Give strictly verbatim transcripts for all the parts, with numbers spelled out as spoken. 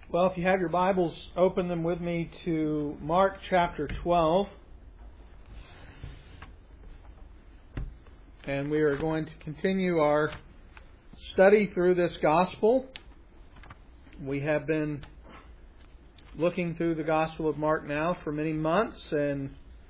Well, if you have your Bibles, open them with me to Mark chapter twelve. And we are going to continue our study through this gospel. We have been looking through the Gospel of Mark now for many months, and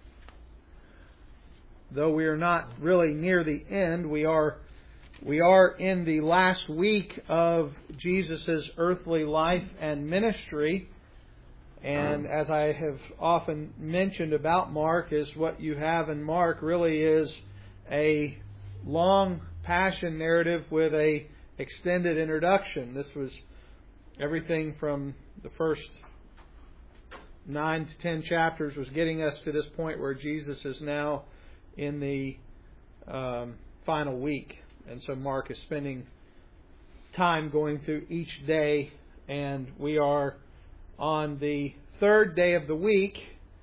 though we are not really near the end, we are we are in the last week of Jesus' earthly life and ministry. And as I have often mentioned about Mark, is what you have in Mark really is a long passion narrative with a extended introduction. This was everything from the first nine to ten chapters was getting us to this point where Jesus is now in the um, final week. And so Mark is spending time going through each day, and we are on the third day of the week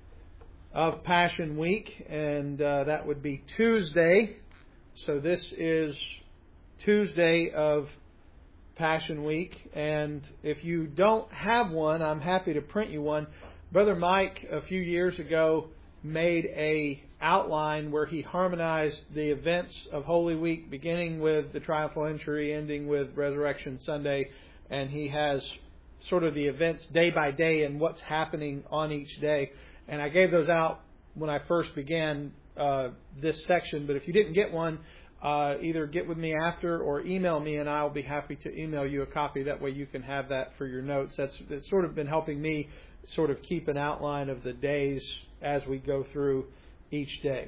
of Passion Week, and uh, that would be Tuesday. So this is Tuesday of Passion Week, and if you don't have one, I'm happy to print you one. Brother Mike, a few years ago, made a outline where he harmonized the events of Holy Week, beginning with the Triumphal Entry, ending with Resurrection Sunday, and he has sort of the events day by day and what's happening on each day. And I gave those out when I first began uh, this section, but if you didn't get one, uh, either get with me after or email me, and I'll be happy to email you a copy. That way you can have that for your notes. That's, that's sort of been helping me sort of keep an outline of the days as we go through each day.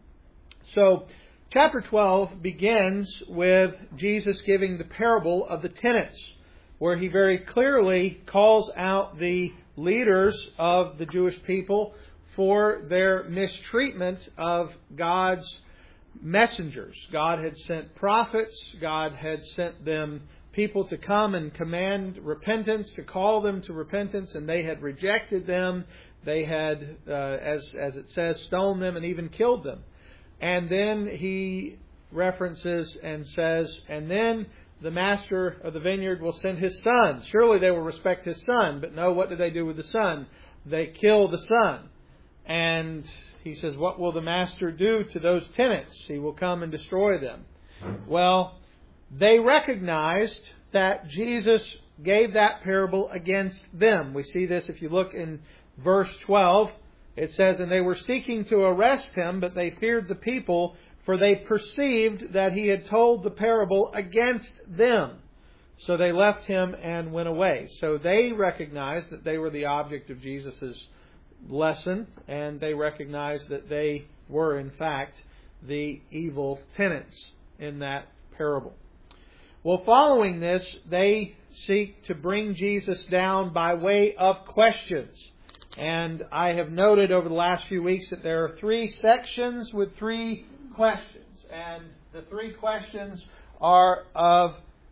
So, chapter twelve begins with Jesus giving the parable of the tenants, where he very clearly calls out the leaders of the Jewish people for their mistreatment of God's messengers. God had sent prophets. God had sent them people to come and command repentance, to call them to repentance, and they had rejected them. They had, uh, as as it says, stoned them and even killed them. And then he references and says, and then the master of the vineyard will send his son. Surely they will respect his son. But no, what do they do with the son? They kill the son. And he says, what will the master do to those tenants? He will come and destroy them. Well, they recognized that Jesus gave that parable against them. We see this if you look in verse twelve. It says, and they were seeking to arrest him, but they feared the people, for they perceived that he had told the parable against them. So they left him and went away. So they recognized that they were the object of Jesus' lesson, and they recognized that they were, in fact, the evil tenants in that parable. Well, following this, they seek to bring Jesus down by way of questions. And I have noted over the last few weeks that there are three sections with three questions. And the three questions are of,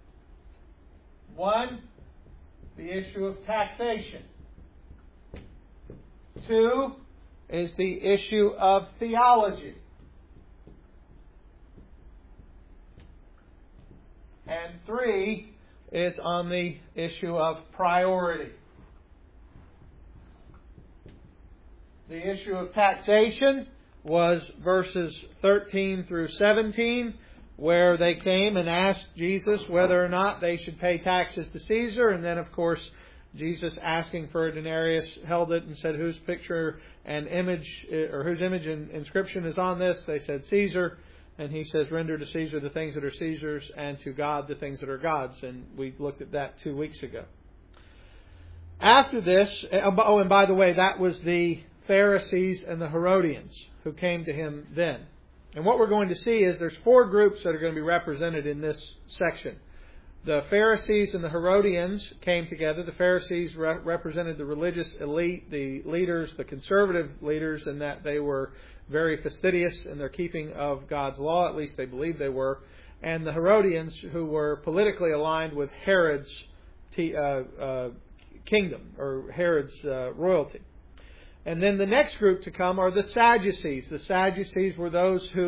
one, the issue of taxation. Two is the issue of theology. And three is on the issue of priority. The issue of taxation was verses thirteen through seventeen, where they came and asked Jesus whether or not they should pay taxes to Caesar. And then, of course, Jesus, asking for a denarius, held it and said, whose picture and image, or whose image and inscription is on this? They said, Caesar. And he says, render to Caesar the things that are Caesar's, and to God the things that are God's. And we looked at that two weeks ago. After this, oh, and by the way, that was the Pharisees and the Herodians who came to him then. And what we're going to see is there's four groups that are going to be represented in this section. The Pharisees and the Herodians came together. The Pharisees re- represented the religious elite, the leaders, the conservative leaders, in that they were very fastidious in their keeping of God's law. At least they believed they were. And the Herodians, who were politically aligned with Herod's t- uh, uh, kingdom, or Herod's uh, royalty. And then the next group to come are the Sadducees. The Sadducees were those who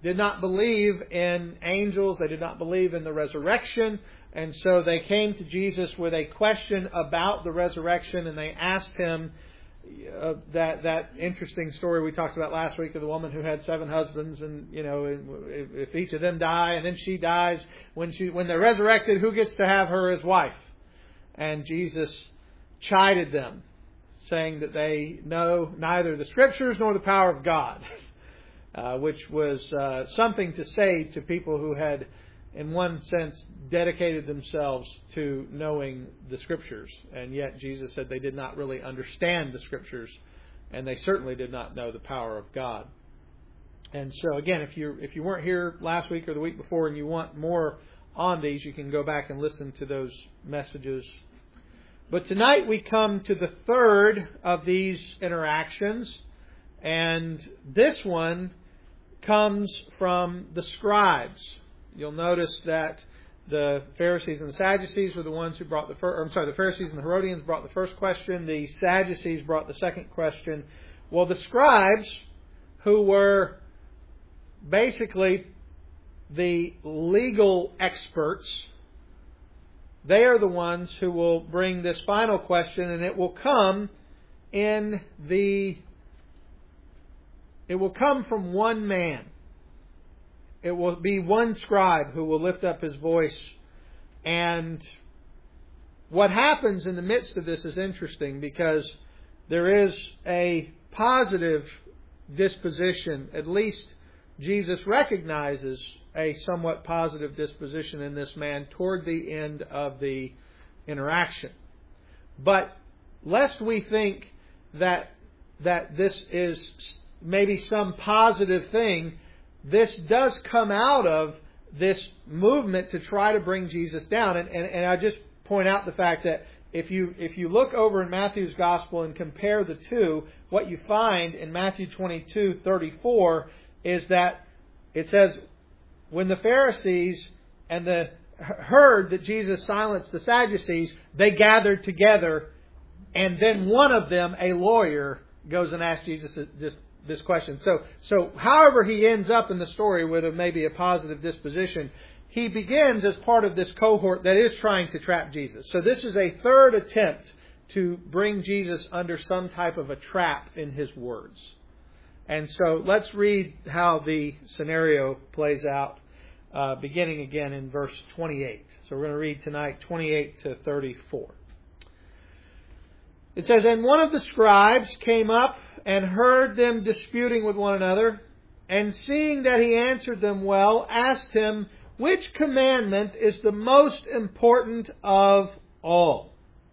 did not believe in angels. They did not believe in the resurrection. And so they came to Jesus with a question about the resurrection, and they asked Him uh, that that interesting story we talked about last week of the woman who had seven husbands, and you know, if, if each of them die and then she dies, when she when they're resurrected, who gets to have her as wife? And Jesus chided them, saying that they know neither the Scriptures nor the power of God, uh, which was uh, something to say to people who had, in one sense, dedicated themselves to knowing the Scriptures. And yet Jesus said they did not really understand the Scriptures, and they certainly did not know the power of God. And so again, if you if you weren't here last week or the week before and you want more on these, you can go back and listen to those messages. But tonight we come to the third of these interactions, and this one comes from the scribes. You'll notice that the Pharisees and the Sadducees were the ones who brought the first, I'm sorry, the Pharisees and the Herodians brought the first question. The Sadducees brought the second question. Well, the scribes, who were basically the legal experts, they are the ones who will bring this final question, and it will come in the, it will come from one man. It will be one scribe who will lift up his voice. And what happens in the midst of this is interesting, because there is a positive disposition. At least Jesus recognizes a somewhat positive disposition in this man toward the end of the interaction. But lest we think that that this is maybe some positive thing, this does come out of this movement to try to bring Jesus down. And, and, and I just point out the fact that if you if you look over in Matthew's Gospel and compare the two, what you find in Matthew twenty-two thirty-four is that it says, when the Pharisees and the heard that Jesus silenced the Sadducees, they gathered together, and then one of them, a lawyer, goes and asks Jesus just this question. So, so however he ends up in the story with a, maybe a positive disposition, he begins as part of this cohort that is trying to trap Jesus. So this is a third attempt to bring Jesus under some type of a trap in his words. And so let's read how the scenario plays out, uh, beginning again in verse twenty-eight. So we're going to read tonight twenty-eight to thirty-four. It says, "And one of the scribes came up and heard them disputing with one another, and seeing that he answered them well, asked him, which commandment is the most important of all?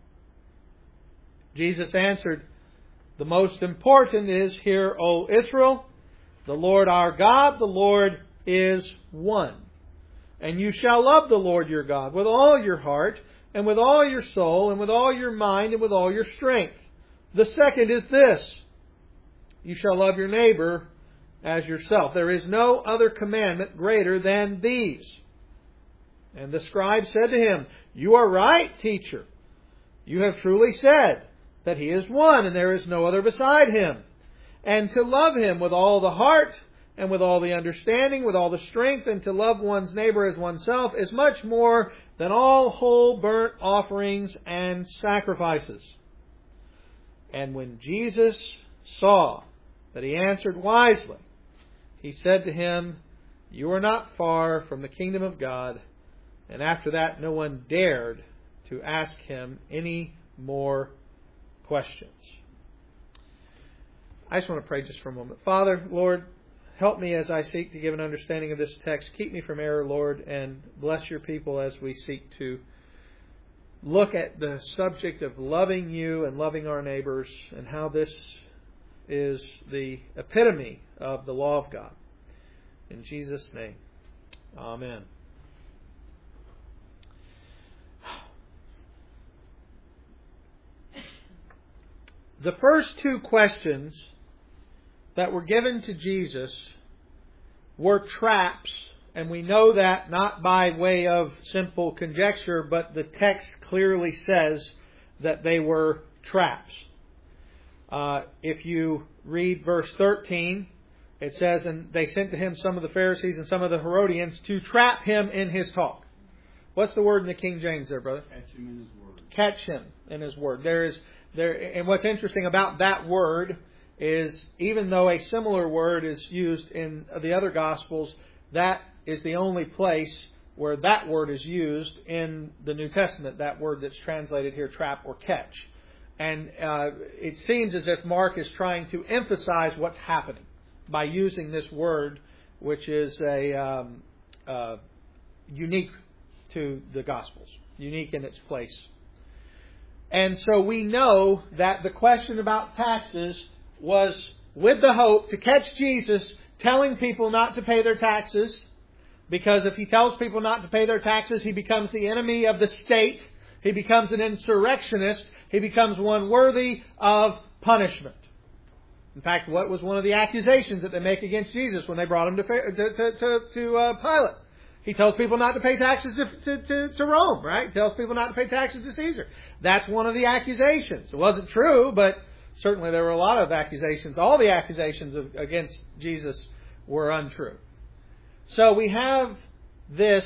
Jesus answered, the most important is, Hear, O Israel, the Lord our God, the Lord is one. And you shall love the Lord your God with all your heart, and with all your soul, and with all your mind, and with all your strength. The second is this, you shall love your neighbor as yourself. There is no other commandment greater than these. And the scribe said to him, You are right, teacher. You have truly said that He is one, and there is no other beside Him. And to love Him with all the heart, and with all the understanding, with all the strength, and to love one's neighbor as oneself is much more than all whole burnt offerings and sacrifices. And when Jesus saw that he answered wisely, he said to him, You are not far from the kingdom of God. And after that, no one dared to ask him any more questions." I just want to pray just for a moment. Father, Lord, help me as I seek to give an understanding of this text. Keep me from error, Lord, and bless your people as we seek to look at the subject of loving you and loving our neighbors, and how this is the epitome of the law of God. In Jesus' name, amen. The first two questions that were given to Jesus were traps, and we know that not by way of simple conjecture, but the text clearly says that they were traps. Uh, if you read verse thirteen, It says, and they sent to him some of the Pharisees and some of the Herodians to trap him in his talk. What's the word in the King James there, brother? Catch him in his word. Catch him in his word. There is there, and what's interesting about that word is, even though a similar word is used in the other Gospels, that is the only place where that word is used in the New Testament. That word that's translated here, trap or catch. And uh, it seems as if Mark is trying to emphasize what's happening by using this word, which is a um, uh, unique to the Gospels, unique in its place. And so we know that the question about taxes was with the hope to catch Jesus telling people not to pay their taxes, because if he tells people not to pay their taxes, he becomes the enemy of the state. He becomes an insurrectionist. He becomes one worthy of punishment. In fact, what was one of the accusations that they make against Jesus when they brought him to to to, to uh, Pilate? He tells people not to pay taxes to, to, to, to Rome, right? He tells people not to pay taxes to Caesar. That's one of the accusations. It wasn't true, but certainly there were a lot of accusations. All the accusations of, against Jesus were untrue. So we have this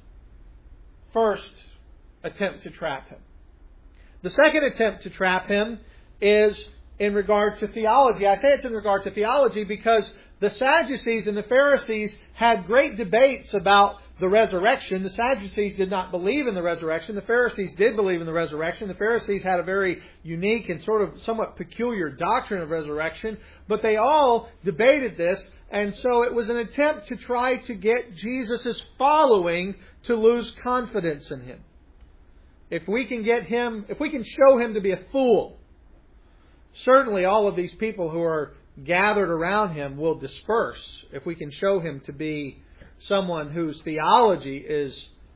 first attempt to trap him. The second attempt to trap him is in regard to theology. I say it's in regard to theology because the Sadducees and the Pharisees had great debates about the resurrection. The Sadducees did not believe in the resurrection. The Pharisees did believe in the resurrection. The Pharisees had a very unique and sort of somewhat peculiar doctrine of resurrection. But they all debated this. And so it was an attempt to try to get Jesus' following to lose confidence in him. If we can get him, if we can show him to be a fool, certainly all of these people who are gathered around him will disperse if we can show him to be someone whose theology is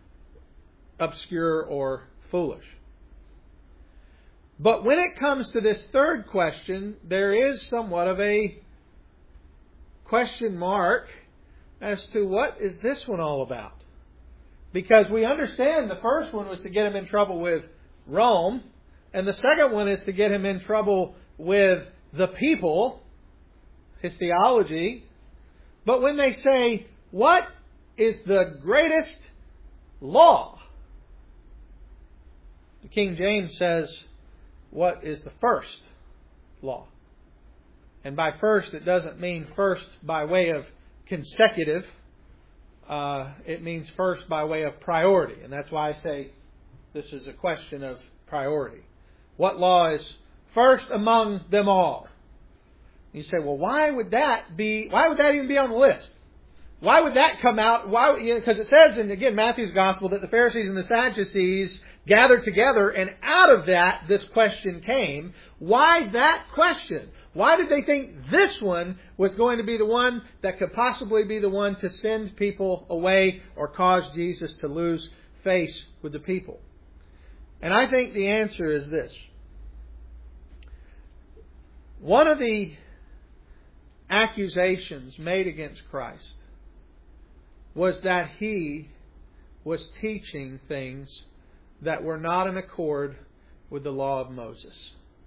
obscure or foolish. But when it comes to this third question, there is somewhat of a question mark as to what is this one all about. Because we understand the first one was to get him in trouble with Rome, and the second one is to get him in trouble with the people, his theology. But when they say, what is the greatest law? The King James says, what is the first law? And by first, it doesn't mean first by way of consecutive. Uh, it means first by way of priority. And that's why I say this is a question of priority. What law is first among them all? You say, well, why would that be? Why would that even be on the list? Why would that come out? Why? You know, because it says in, again, Matthew's Gospel that the Pharisees and the Sadducees gathered together, and out of that, this question came. Why that question? Why did they think this one was going to be the one that could possibly be the one to send people away or cause Jesus to lose face with the people? And I think the answer is this. One of the accusations made against Christ was that he was teaching things that were not in accord with the law of Moses.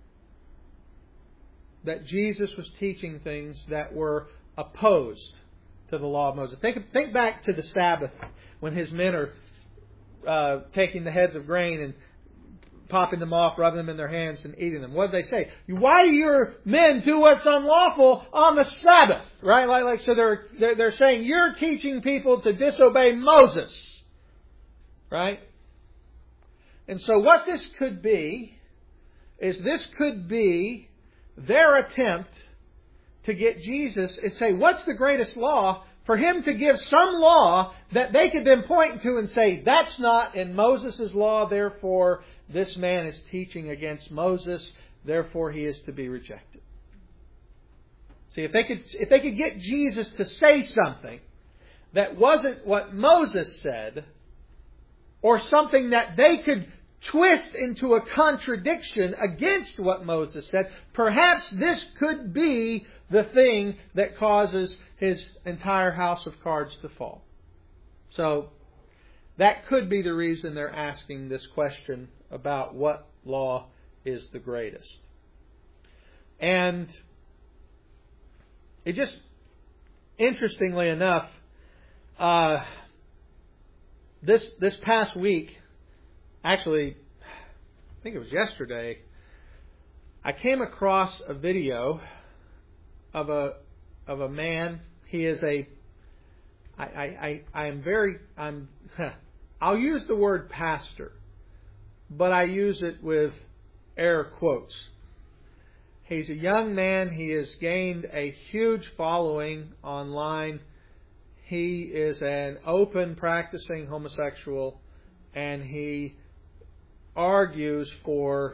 That Jesus was teaching things that were opposed to the law of Moses. Think, think back to the Sabbath when his men are uh, taking the heads of grain and popping them off, rubbing them in their hands and eating them. What did they say? Why do your men do what's unlawful on the Sabbath? Right? Like, like so they're, they're they're saying you're teaching people to disobey Moses. Right? And so what this could be is this could be their attempt to get Jesus and say, what's the greatest law? For him to give some law that they could then point to and say, that's not in Moses' law, therefore this man is teaching against Moses, therefore he is to be rejected. See, if they could, if they could get Jesus to say something that wasn't what Moses said, or something that they could twist into a contradiction against what Moses said, perhaps this could be the thing that causes his entire house of cards to fall. So, that could be the reason they're asking this question about what law is the greatest. And it just interestingly enough, uh, this this past week, actually, I think it was yesterday, I came across a video of a of a man. He is a I I, I, I am very I'm I'll use the word pastor, but I use it with air quotes. He's a young man. He has gained a huge following online. He is an open practicing homosexual, and he argues for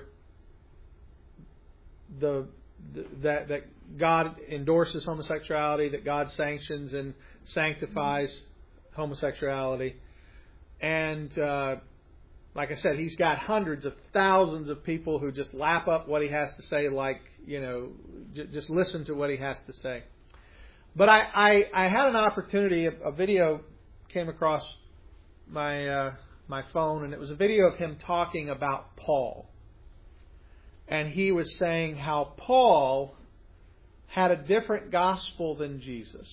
the, the that that God endorses homosexuality, that God sanctions and sanctifies homosexuality, and uh, like I said, he's got hundreds of thousands of people who just lap up what he has to say, like, you know, j- just listen to what he has to say. But I, I, I had an opportunity, a, a video came across my uh, my phone, and it was a video of him talking about Paul. And he was saying how Paul had a different gospel than Jesus.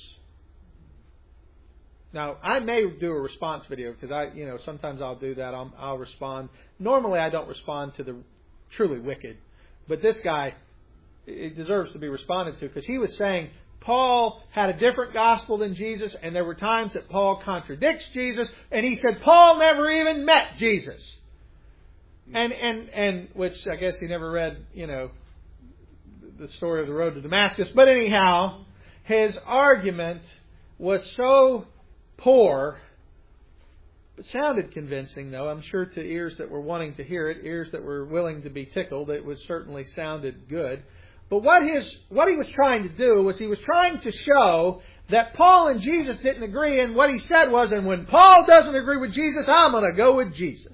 Now, I may do a response video because I, you know, sometimes I'll do that. I'll, I'll respond. Normally, I don't respond to the truly wicked, but this guy, it deserves to be responded to because he was saying Paul had a different gospel than Jesus, and there were times that Paul contradicts Jesus, and he said Paul never even met Jesus, and and and which I guess he never read, you know, the story of the road to Damascus. But anyhow, his argument was so poor. It sounded convincing, though. I'm sure to ears that were wanting to hear it, ears that were willing to be tickled, it was certainly sounded good. But what his what he was trying to do was he was trying to show that Paul and Jesus didn't agree, and what he said was, and when Paul doesn't agree with Jesus, I'm going to go with Jesus.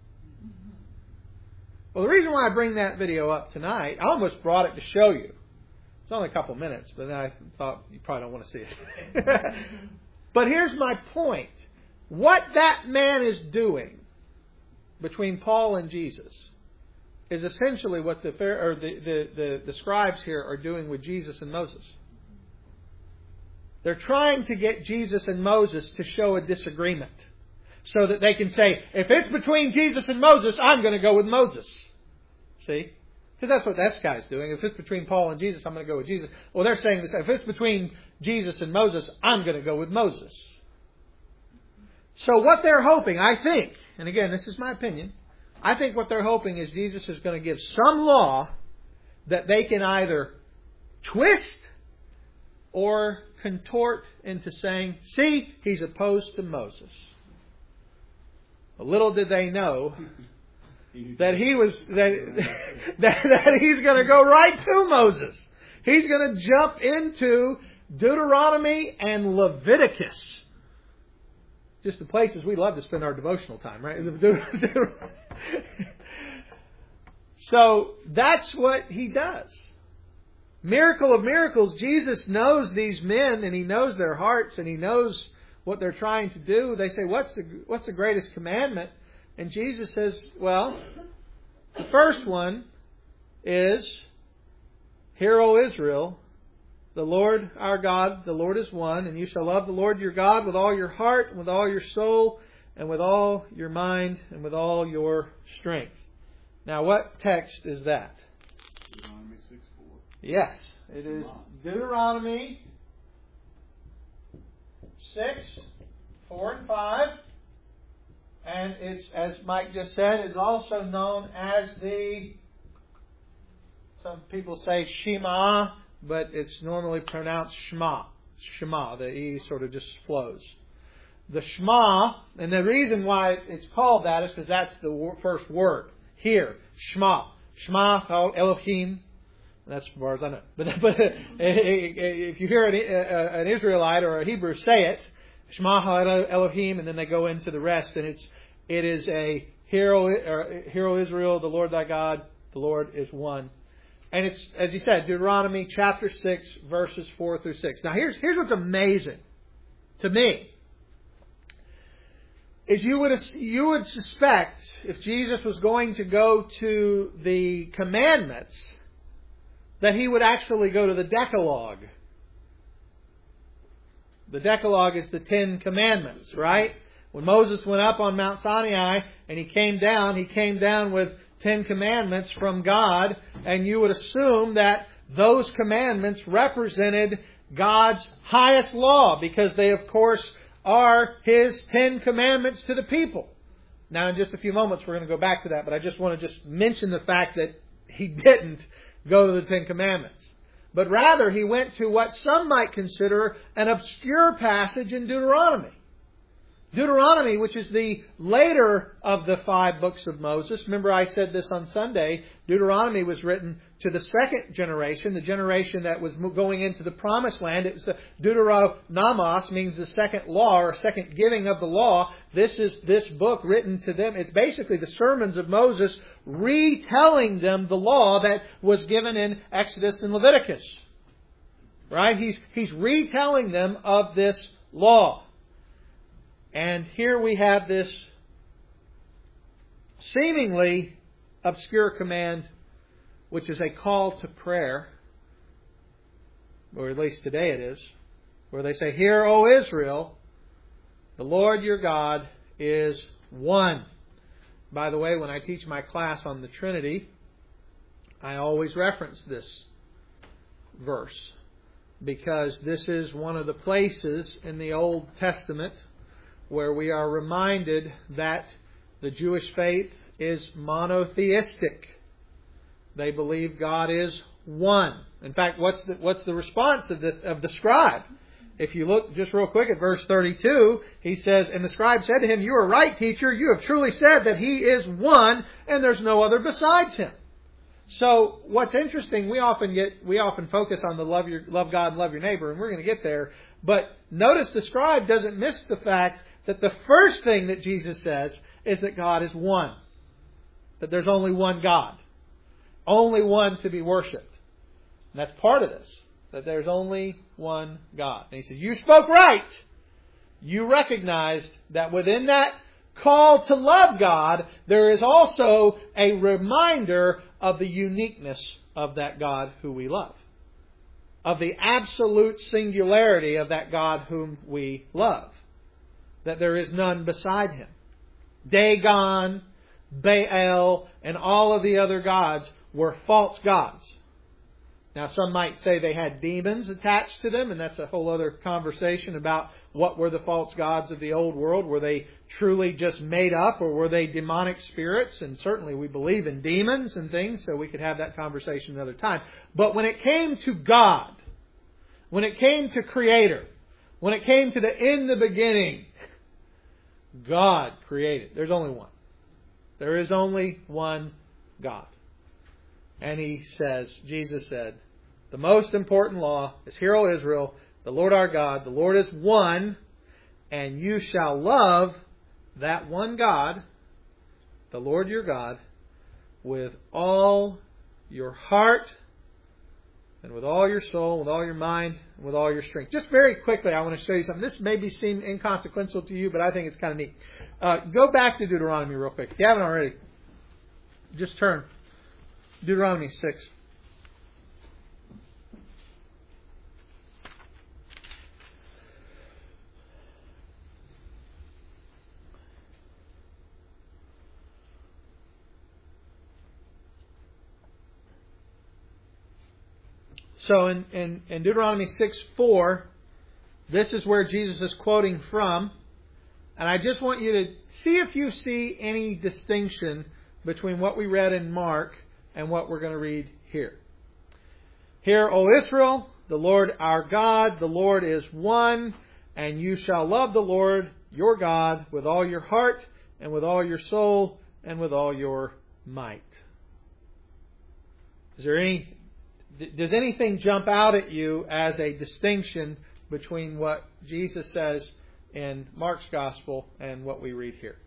Well, the reason why I bring that video up tonight, I almost brought it to show you. It's only a couple minutes, but then I thought you probably don't want to see it. But here's my point. What that man is doing between Paul and Jesus is essentially what the or the, the, the, the scribes here are doing with Jesus and Moses. They're trying to get Jesus and Moses to show a disagreement so that they can say, if it's between Jesus and Moses, I'm going to go with Moses. See? Because that's what that guy's doing. If it's between Paul and Jesus, I'm going to go with Jesus. Well, they're saying this. If it's between Jesus and Moses, I'm going to go with Moses. So what they're hoping, I think, and again, this is my opinion, I think what they're hoping is Jesus is going to give some law that they can either twist or contort into saying, see, he's opposed to Moses. But little did they know that he was that, that, that he's going to go right to Moses. He's going to jump into Deuteronomy and Leviticus. Just the places we love to spend our devotional time, right? So that's what he does. Miracle of miracles, Jesus knows these men, and he knows their hearts, and he knows what they're trying to do. They say, what's the what's the greatest commandment? And Jesus says, well, the first one is, Hear, O Israel, the Lord our God, the Lord is one, and you shall love the Lord your God with all your heart, and with all your soul, and with all your mind, and with all your strength. Now, what text is that? Deuteronomy six four. Yes, it is Deuteronomy six, four and five. And it's, as Mike just said, is also known as the, some people say Shema, but it's normally pronounced Shema. Shema, the E sort of just flows. The Shema, and the reason why it's called that is because that's the first word. Here, Shema. Shema Elohim. That's as far as I know. But, but if you hear an, an Israelite or a Hebrew say it, Shema Elohim, and then they go into the rest, and it's it is a Hear, O Israel, the Lord thy God, the Lord is one. And it's, as he said, Deuteronomy chapter six, verses four through six. Now here's here's what's amazing to me. Is you would you would suspect if Jesus was going to go to the commandments that he would actually go to the Decalogue. The Decalogue is the Ten Commandments, right? When Moses went up on Mount Sinai and he came down, he came down with Ten Commandments from God, and you would assume that those commandments represented God's highest law, because they, of course, are His Ten Commandments to the people. Now, in just a few moments, we're going to go back to that, but I just want to just mention the fact that He didn't go to the Ten Commandments. But rather, He went to what some might consider an obscure passage in Deuteronomy. Deuteronomy, which is the later of the five books of Moses. Remember, I said this on Sunday. Deuteronomy was written to the second generation, the generation that was going into the promised land. It was the Deuteronomos, means the second law or second giving of the law. This is this book written to them. It's basically the sermons of Moses retelling them the law that was given in Exodus and Leviticus. Right? He's, he's retelling them of this law. And here we have this seemingly obscure command, which is a call to prayer, or at least today it is, where they say, "Hear, O Israel, the Lord your God is one." By the way, when I teach my class on the Trinity, I always reference this verse, because this is one of the places in the Old Testament where we are reminded that the Jewish faith is monotheistic. They believe God is one. In fact, what's the, what's the response of the, of the scribe? If you look just real quick at verse thirty-two, he says, "And the scribe said to him, 'You are right, teacher. You have truly said that He is one, and there's no other besides Him.'" So what's interesting, we often get we often focus on the love your love God and love your neighbor, and we're going to get there. But notice the scribe doesn't miss the fact that the first thing that Jesus says is that God is one. That there's only one God. Only one to be worshipped. And that's part of this. That there's only one God. And he says, "You spoke right. You recognized that within that call to love God, there is also a reminder of the uniqueness of that God who we love. Of the absolute singularity of that God whom we love. That there is none beside Him. Dagon, Baal, and all of the other gods were false gods. Now, some might say they had demons attached to them, and that's a whole other conversation about what were the false gods of the old world. Were they truly just made up, or were they demonic spirits? And certainly we believe in demons and things, so we could have that conversation another time. But when it came to God, when it came to Creator, when it came to the in the beginning, God created. There's only one. There is only one God. And He says, Jesus said, the most important law is, "Hear, O Israel, the Lord our God, the Lord is one, and you shall love that one God, the Lord your God, with all your heart, and with all your soul, with all your mind, and with all your strength." Just very quickly, I want to show you something. This maybe seem inconsequential to you, but I think it's kind of neat. Uh, go back to Deuteronomy real quick. If you haven't already, just turn. Deuteronomy six. So in, in, in Deuteronomy six four, this is where Jesus is quoting from. And I just want you to see if you see any distinction between what we read in Mark and what we're going to read here. "Hear, O Israel, the Lord our God, the Lord is one, and you shall love the Lord your God with all your heart, and with all your soul, and with all your might." Is there any... Does anything jump out at you as a distinction between what Jesus says in Mark's Gospel and what we read here?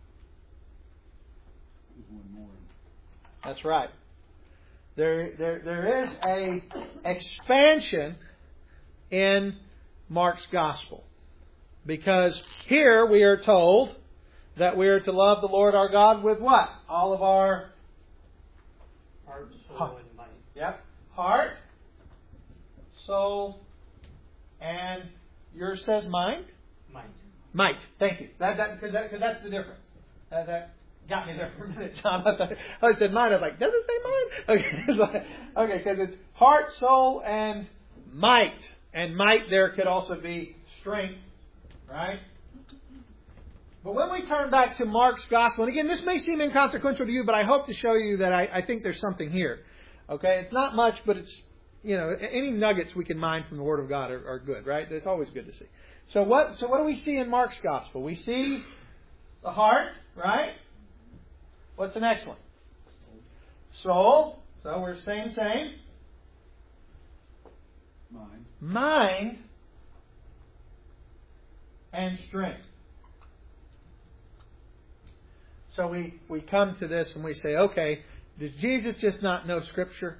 There's one more. That's right. There, there, there is a expansion in Mark's Gospel. Because here we are told that we are to love the Lord our God with what? All of our heart, soul, and mind. Yep. Heart, soul, and Yours says mind? Might. Might. Thank you. That that because that, that's the difference. That, that got me there for a minute, John. I, thought, I said mind. I was like, does it say mind? Okay, it's like, okay, because it's heart, soul, and might. And might there could also be strength, right? But when we turn back to Mark's Gospel, and again, this may seem inconsequential to you, but I hope to show you that I, I think there's something here. Okay, it's not much, but it's, you know, any nuggets we can mine from the Word of God are, are good, right? It's always good to see. So what? So what do we see in Mark's Gospel? We see the heart, right? What's the next one? Soul. So we're saying same. Mind. Mind and strength. So we, we come to this and we say, okay, does Jesus just not know Scripture?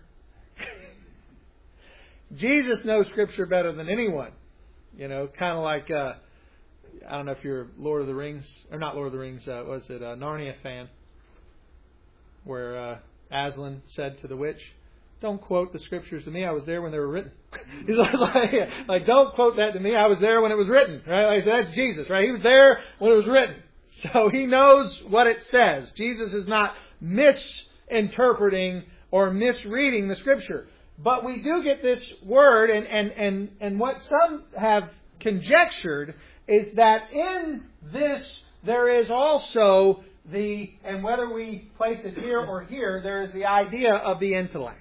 Jesus knows Scripture better than anyone. You know, kind of like, uh, I don't know if you're a Lord of the Rings, or not Lord of the Rings, uh, was it a Narnia fan? Where uh, Aslan said to the witch, don't quote the Scriptures to me, I was there when they were written. He's like, like, don't quote that to me, I was there when it was written. Right? Like, so that's Jesus, right? He was there when it was written. So He knows what it says. Jesus is not misinterpreting or misreading the Scripture. But we do get this word, and, and, and, and what some have conjectured is that in this there is also the, and whether we place it here or here, there is the idea of the intellect.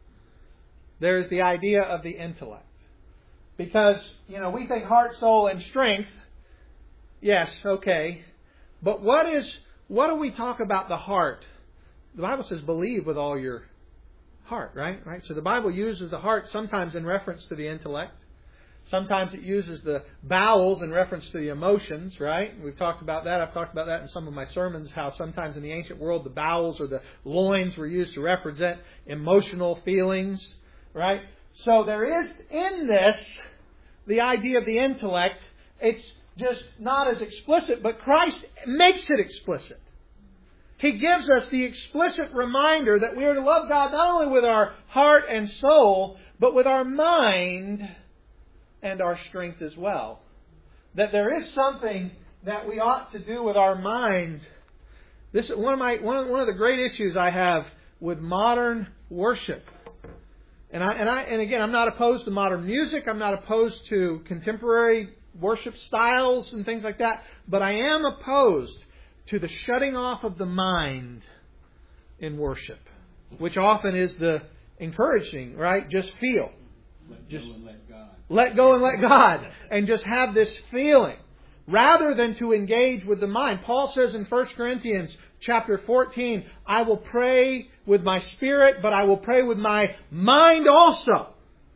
There is the idea of the intellect. Because, you know, we think heart, soul, and strength. Yes, okay. But what is, what do we talk about the heart? The Bible says believe with all your heart, right? Right. So the Bible uses the heart sometimes in reference to the intellect. Sometimes it uses the bowels in reference to the emotions, right? We've talked about that. I've talked about that in some of my sermons, how sometimes in the ancient world the bowels or the loins were used to represent emotional feelings, right? So there is in this the idea of the intellect. It's just not as explicit, but Christ makes it explicit. He gives us the explicit reminder that we are to love God not only with our heart and soul, but with our mind and our strength as well. That there is something that we ought to do with our mind. This is one of my one of, one of the great issues I have with modern worship. And I and I and again, I'm not opposed to modern music. I'm not opposed to contemporary worship styles and things like that. But I am opposed to the shutting off of the mind in worship, which often is the encouraging, right? Just feel. Let just go and let God. Let go and let God. And just have this feeling. Rather than to engage with the mind. Paul says in First Corinthians chapter fourteen, I will pray with my spirit, but I will pray with my mind also.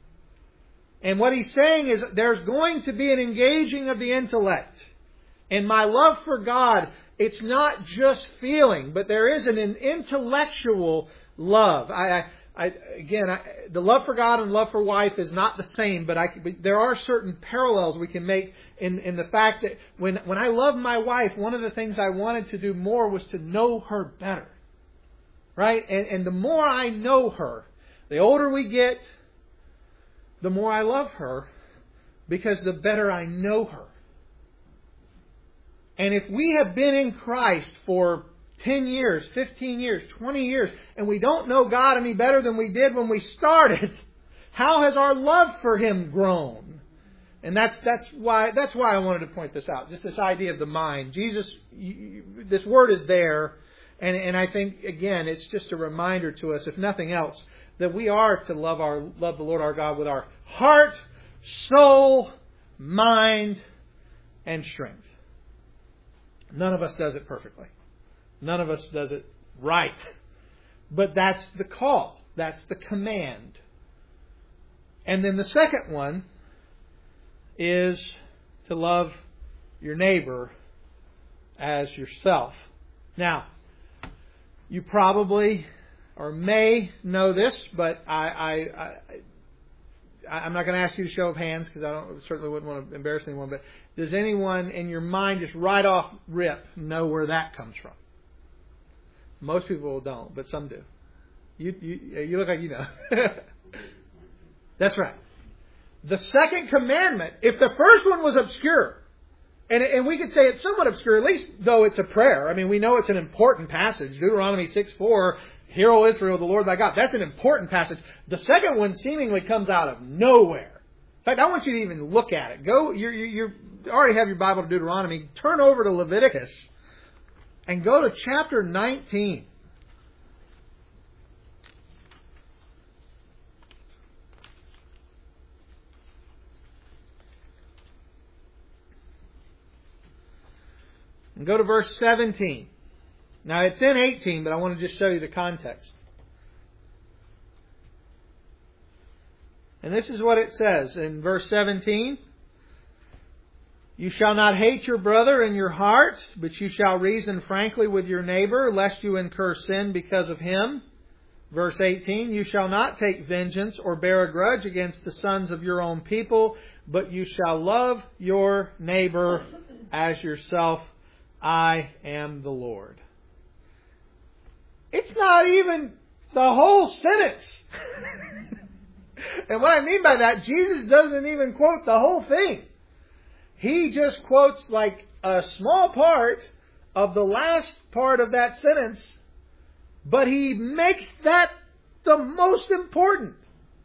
And what he's saying is there's going to be an engaging of the intellect. And my love for God, it's not just feeling, but there is an, an intellectual love. I, I, I again, I, the love for God and love for wife is not the same, but, I, but there are certain parallels we can make in, in the fact that when, when I love my wife, one of the things I wanted to do more was to know her better. Right? And, and the more I know her, the older we get, the more I love her, because the better I know her. And if we have been in Christ for ten years, fifteen years, twenty years, and we don't know God any better than we did when we started, how has our love for Him grown? And that's that's why that's why I wanted to point this out. Just this idea of the mind. Jesus, you, this word is there, and and I think again it's just a reminder to us, if nothing else, that we are to love our love the Lord our God with our heart, soul, mind, and strength. None of us does it perfectly. None of us does it right. But that's the call. That's the command. And then the second one is to love your neighbor as yourself. Now, you probably or may know this, but I, I, I, I'm not going to ask you to show of hands because I don't certainly wouldn't want to embarrass anyone. But does anyone in your mind just right off rip know where that comes from? Most people don't, but some do. You you, you look like you know. That's right. the second commandment, if the first one was obscure, and, and we could say it's somewhat obscure, at least though it's a prayer. I mean, we know it's an important passage. Deuteronomy six four, Hear, O Israel, the Lord thy God. That's an important passage. The second one seemingly comes out of nowhere. In fact, I want you to even look at it. Go, you you already have your Bible to Deuteronomy. Turn over to Leviticus and go to chapter nineteen. And go to verse seventeen. Now it's in eighteen, but I want to just show you the context. And this is what it says in verse seventeen. You shall not hate your brother in your heart, but you shall reason frankly with your neighbor, lest you incur sin because of him. Verse eighteen. You shall not take vengeance or bear a grudge against the sons of your own people, but you shall love your neighbor as yourself. I am the Lord. It's not even the whole sentence. And what I mean by that, Jesus doesn't even quote the whole thing. He just quotes like a small part of the last part of that sentence, but he makes that the most important.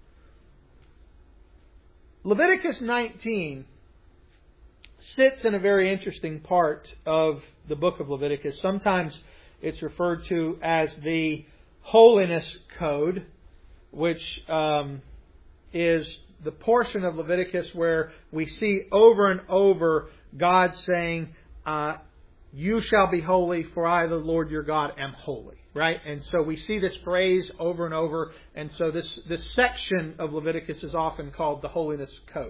Leviticus nineteen sits in a very interesting part of the book of Leviticus. Sometimes it's referred to as the Holiness Code, which um, is the portion of Leviticus where we see over and over God saying, uh, you shall be holy, for I, the Lord your God, am holy. Right? And so we see this phrase over and over. And so this, this section of Leviticus is often called the Holiness Code.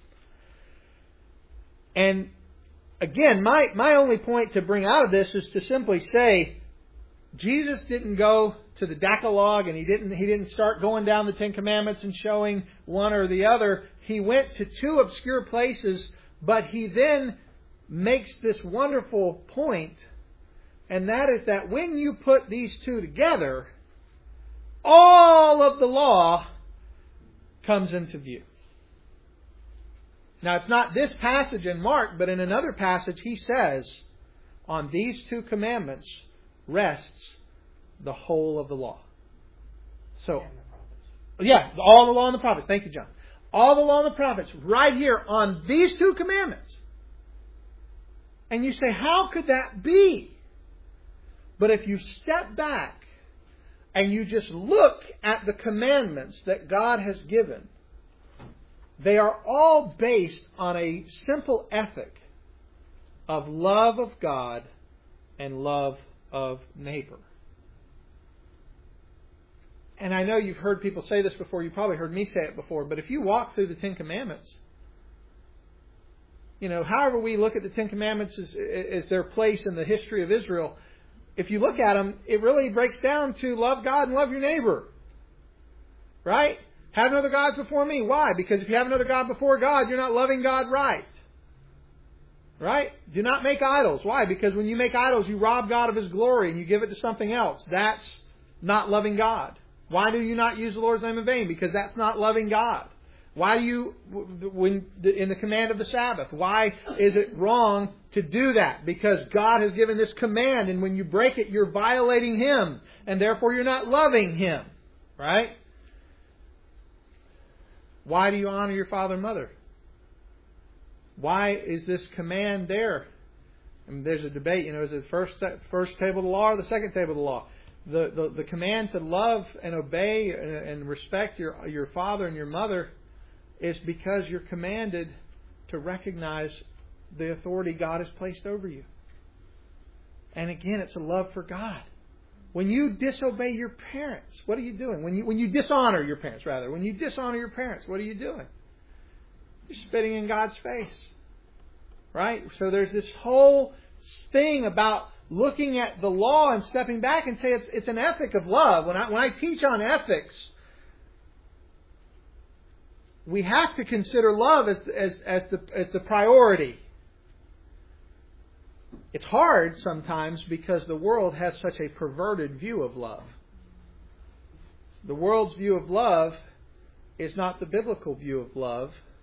And again, my, my only point to bring out of this is to simply say, Jesus didn't go to the Decalogue and he didn't he didn't start going down the Ten Commandments and showing one or the other. He went to two obscure places, but he then makes this wonderful point, and that is that when you put these two together, all of the law comes into view. Now, it's not this passage in Mark, but in another passage he says, on these two commandments rests the whole of the law. So, yeah, all the law and the prophets. Thank you, John. All the law and the prophets right here on these two commandments. And you say, how could that be? But if you step back and you just look at the commandments that God has given, they are all based on a simple ethic of love of God and love of neighbor. And I know you've heard people say this before, you probably heard me say it before, but if you walk through the Ten Commandments, you know, however we look at the Ten Commandments as, as their place in the history of Israel, if you look at them, it really breaks down to love God and love your neighbor. Right? Have no other gods before me. Why? Because if you have another God before God, you're not loving God right. Right? Do not make idols. Why? Because when you make idols, you rob God of His glory and you give it to something else. That's not loving God. Why do you not use the Lord's name in vain? Because that's not loving God. Why do you, when in the command of the Sabbath, why is it wrong to do that? Because God has given this command, and when you break it, you're violating Him, and therefore you're not loving Him. Right? Why do you honor your father and mother? Why is this command there? I mean, there's a debate, you know, is it the first, first table of the law or the second table of the law? The, the, the command to love and obey and respect your, your father and your mother is because you're commanded to recognize the authority God has placed over you. And again, it's a love for God. When you disobey your parents, what are you doing? When you when you dishonor your parents, rather. When you dishonor your parents, what are you doing? You're spitting in God's face. Right? So there's this whole thing about looking at the law and stepping back and say it's it's an ethic of love. When I when I teach on ethics, we have to consider love as as as the as the priority. It's hard sometimes because the world has such a perverted view of love. The world's view of love is not the biblical view of love.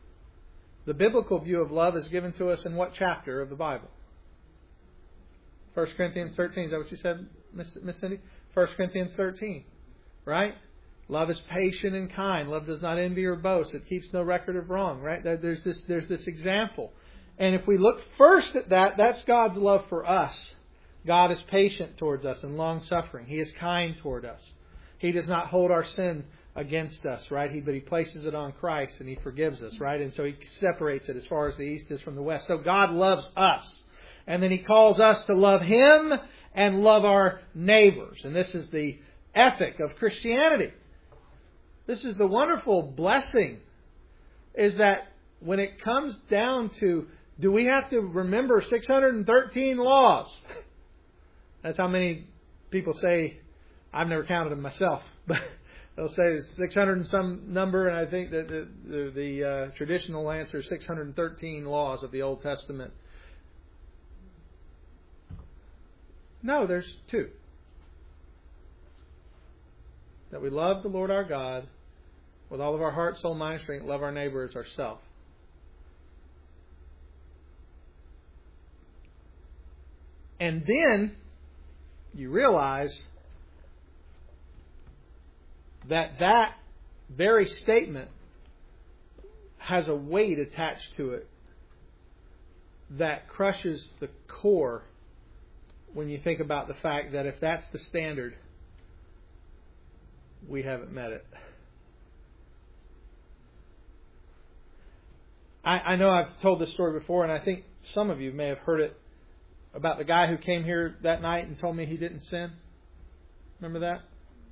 The biblical view of love is given to us in what chapter of the Bible? First Corinthians thirteen. Is that what you said, Miss Miss Cindy? First Corinthians thirteen. Right? Love is patient and kind. Love does not envy or boast. It keeps no record of wrong. Right? There's this, there's this example. And if we look first at that, that's God's love for us. God is patient towards us and long-suffering. He is kind toward us. He does not hold our sin against us, right? He, but He places it on Christ and He forgives us, right? And so He separates it as far as the east is from the west. So God loves us. And then He calls us to love Him and love our neighbors. And this is the ethic of Christianity. This is the wonderful blessing, is that when it comes down to, do we have to remember six hundred thirteen laws? That's how many people say. I've never counted them myself, but they'll say six hundred and some number, and I think that the, the, the uh, traditional answer is six hundred thirteen laws of the Old Testament. No, there's two. That we love the Lord our God with all of our heart, soul, mind, and strength, love our neighbor as ourselves. And then you realize that that very statement has a weight attached to it that crushes the core when you think about the fact that if that's the standard, we haven't met it. I, I know I've told this story before, and I think some of you may have heard it, about the guy who came here that night and told me he didn't sin. Remember that?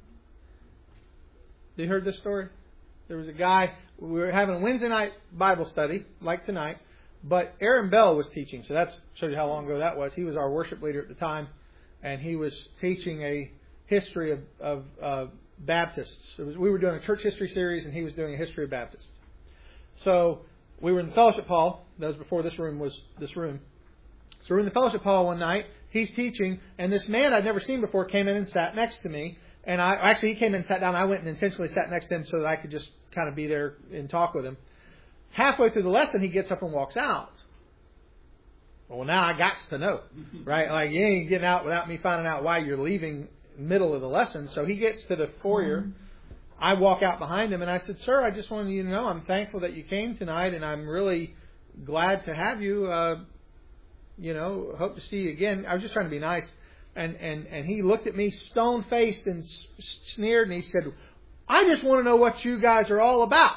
You heard this story? There was a guy, we were having a Wednesday night Bible study, like tonight, but Aaron Bell was teaching, so that shows you how long ago that was. He was our worship leader at the time, and he was teaching a history of, of uh, Baptists. It was, we were doing a church history series, and he was doing a history of Baptists. So we were in the fellowship hall. That was before this room was this room. So we're in the fellowship hall one night. He's teaching, and this man I'd never seen before came in and sat next to me. And I actually, he came in and sat down. I went and intentionally sat next to him so that I could just kind of be there and talk with him. Halfway through the lesson, he gets up and walks out. Well, now I got to know, right? Like, you ain't getting out without me finding out why you're leaving middle of the lesson. So he gets to the foyer. Mm-hmm. I walk out behind him, and I said, "Sir, I just wanted you to know I'm thankful that you came tonight, and I'm really glad to have you. Uh, you know, hope to see you again." I was just trying to be nice. And, and, and he looked at me stone-faced and sneered, and he said, "I just want to know what you guys are all about."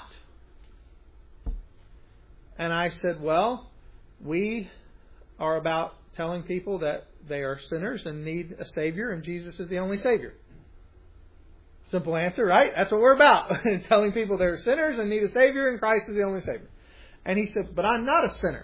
And I said, "Well, we are about telling people that they are sinners and need a Savior, and Jesus is the only Savior." Simple answer, right? That's what we're about. Telling people they're sinners and need a Savior, and Christ is the only Savior. And he said, "But I'm not a sinner."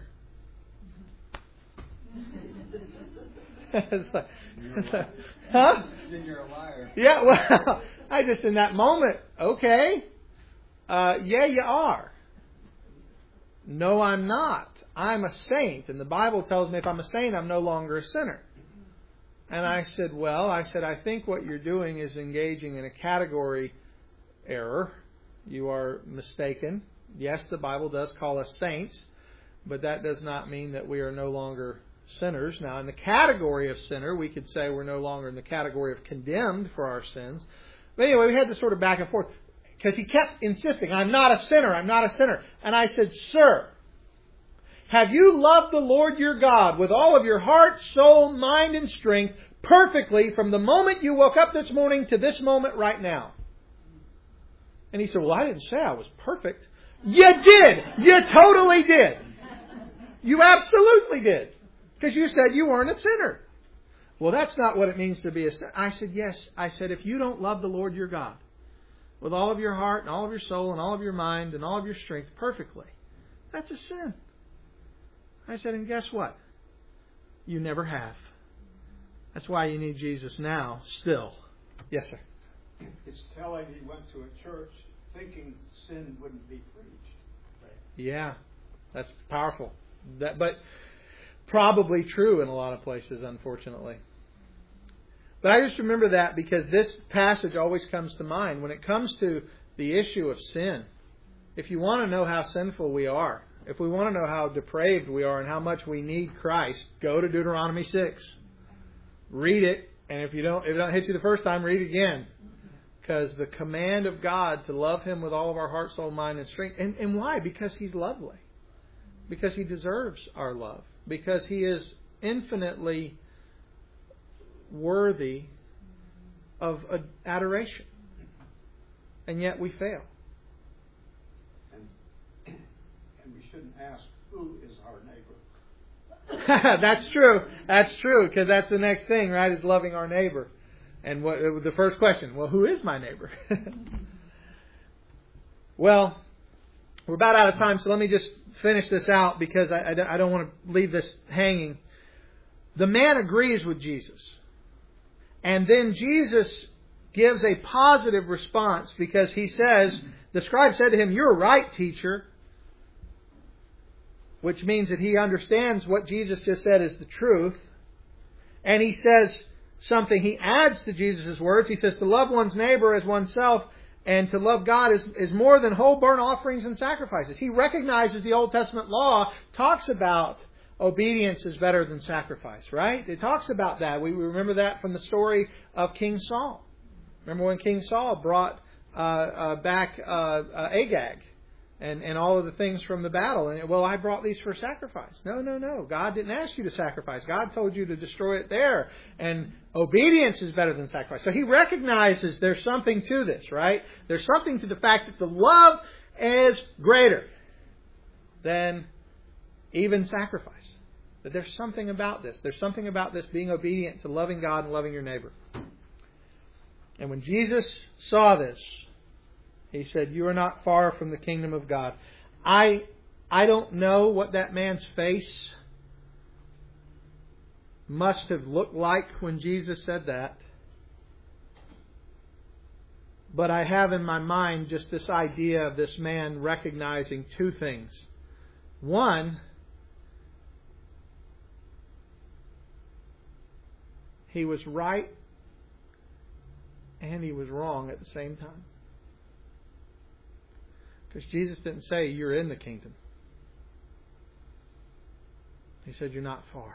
It's like, it's like, huh? Then you're a liar. Yeah, well, I just in that moment, okay, uh, yeah, you are. No, I'm not. I'm a saint, and the Bible tells me if I'm a saint, I'm no longer a sinner. And I said, well, I said, I think what you're doing is engaging in a category error. You are mistaken. Yes, the Bible does call us saints, but that does not mean that we are no longer sinners. Now, in the category of sinner, we could say we're no longer in the category of condemned for our sins. But anyway, we had this sort of back and forth because he kept insisting, "I'm not a sinner, I'm not a sinner." And I said, "Sir, have you loved the Lord your God with all of your heart, soul, mind, and strength perfectly from the moment you woke up this morning to this moment right now?" And he said, "Well, I didn't say I was perfect." You did! You totally did! You absolutely did! Because you said you weren't a sinner. Well, that's not what it means to be a sinner. I said, yes. I said, if you don't love the Lord your God with all of your heart and all of your soul and all of your mind and all of your strength perfectly, that's a sin. I said, and guess what? You never have. That's why you need Jesus now, still. Yes, sir. It's telling he went to a church thinking sin wouldn't be preached. Right. Yeah, that's powerful. That, but probably true in a lot of places, unfortunately. But I just remember that because this passage always comes to mind when it comes to the issue of sin. If you want to know how sinful we are, if we want to know how depraved we are and how much we need Christ, go to Deuteronomy six. Read it, and if you don't, if it don't hit you the first time, read it again. Because the command of God to love Him with all of our heart, soul, mind, and strength. And, and why? Because He's lovely. Because He deserves our love. Because He is infinitely worthy of adoration. And yet we fail. And, and we shouldn't ask, who is our neighbor? That's true. That's true. Because that's the next thing, right? Is loving our neighbor. And what the first question, well, who is my neighbor? Well, we're about out of time, so let me just finish this out because I, I, I don't want to leave this hanging. The man agrees with Jesus. And then Jesus gives a positive response because he says, the scribe said to him, "You're right, teacher." Which means that he understands what Jesus just said is the truth. And he says something, he adds to Jesus' words. He says, to love one's neighbor as oneself and to love God is, is more than whole burnt offerings and sacrifices. He recognizes the Old Testament law talks about obedience is better than sacrifice, right? It talks about that. We remember that from the story of King Saul. Remember when King Saul brought uh, uh, back uh, uh, Agag and, and all of the things from the battle. And, well, I brought these for sacrifice. No, no, no. God didn't ask you to sacrifice. God told you to destroy it there. And obedience is better than sacrifice. So he recognizes there's something to this, right? There's something to the fact that the love is greater than even sacrifice. That there's something about this. There's something about this being obedient to loving God and loving your neighbor. And when Jesus saw this, He said, "You are not far from the kingdom of God." I I don't know what that man's face must have looked like when Jesus said that. But I have in my mind just this idea of this man recognizing two things. One, he was right and he was wrong at the same time. Because Jesus didn't say you're in the kingdom. He said you're not far.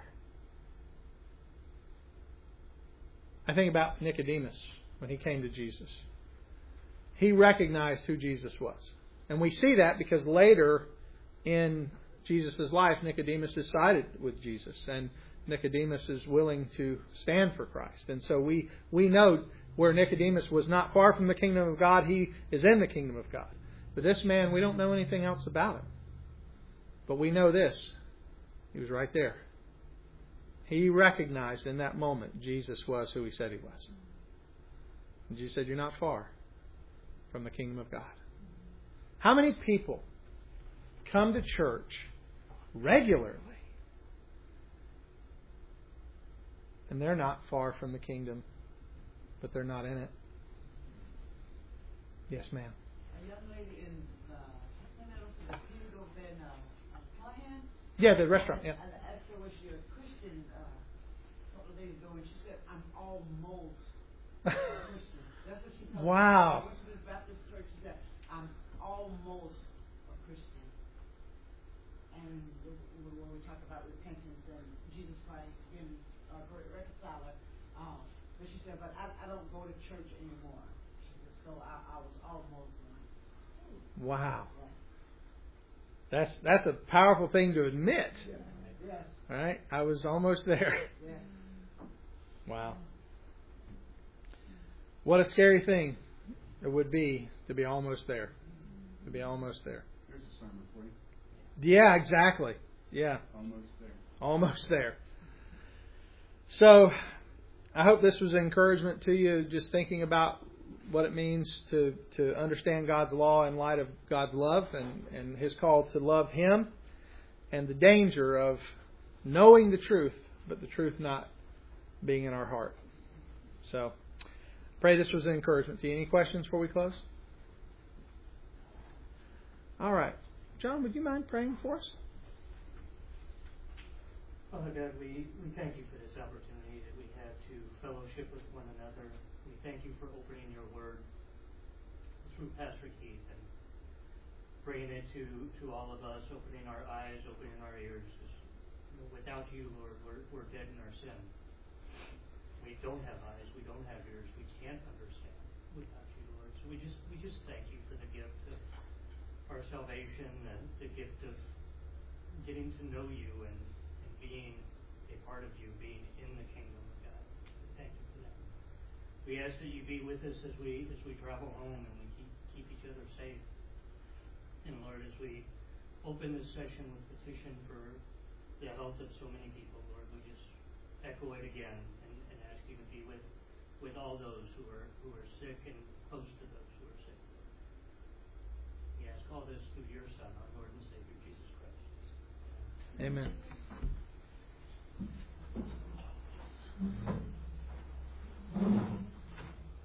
I think about Nicodemus when he came to Jesus. He recognized who Jesus was. And we see that because later in Jesus' life, Nicodemus is sided with Jesus. And Nicodemus is willing to stand for Christ. And so we, we know where Nicodemus was not far from the kingdom of God, he is in the kingdom of God. But this man, we don't know anything else about him. But we know this. He was right there. He recognized in that moment Jesus was who He said He was. And Jesus said, "You're not far from the kingdom of God." How many people come to church regularly and they're not far from the kingdom, but they're not in it? Yes, ma'am. A young lady in uh, I think that was the Hugo Ben uh, Callahan. Yeah, the restaurant. Yeah. I asked her was she a Christian uh, a couple of days ago, and she said, "I'm almost a Christian." That's what she told Wow. me. I went to this Baptist church. She said, "I'm almost a Christian." And when we talk about repentance and Jesus Christ being a great reconciler, um, but she said, "But I, I don't go to church anymore." She said, "So I, I was almost." Wow. That's that's a powerful thing to admit. Yes. Right? I was almost there. Yes. Wow. What a scary thing it would be to be almost there. To be almost there. Here's a sermon for you. Yeah, exactly. Yeah. Almost there. Almost there. So, I hope this was an encouragement to you, just thinking about what it means to, to understand God's law in light of God's love and, and His call to love Him, and the danger of knowing the truth, but the truth not being in our heart. So, pray this was an encouragement to you. Any questions before we close? All right. John, would you mind praying for us? Father God, we, we thank you for this opportunity that we have to fellowship with one another. We thank you for opening your word through Pastor Keith. And bringing it to, to all of us, opening our eyes, opening our ears. You know, without you, Lord, we're, we're dead in our sin. We don't have eyes, we don't have ears, we can't understand without you, Lord. So we just we just thank you for the gift of our salvation and the gift of getting to know you and, and being a part of you, being in the kingdom of God. Thank you for that. We ask that you be with us as we as we travel home and we keep keep each other safe. And Lord, as we open this session with petition for the health of so many people, Lord, we just echo it again and, and ask you to be with, with all those who are who are sick and close to those who are sick. We ask all this through your Son, our Lord and Savior, Jesus Christ. Amen.